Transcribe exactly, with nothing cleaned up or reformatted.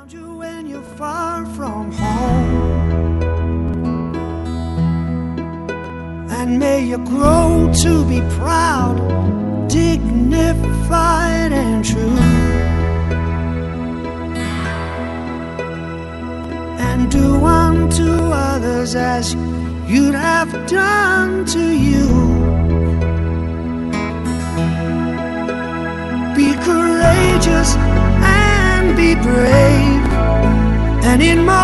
Found you when you're far from home, and may you grow to be proud, dignified and true, and do unto others as you'd have done to you. Be courageous and be brave, and in my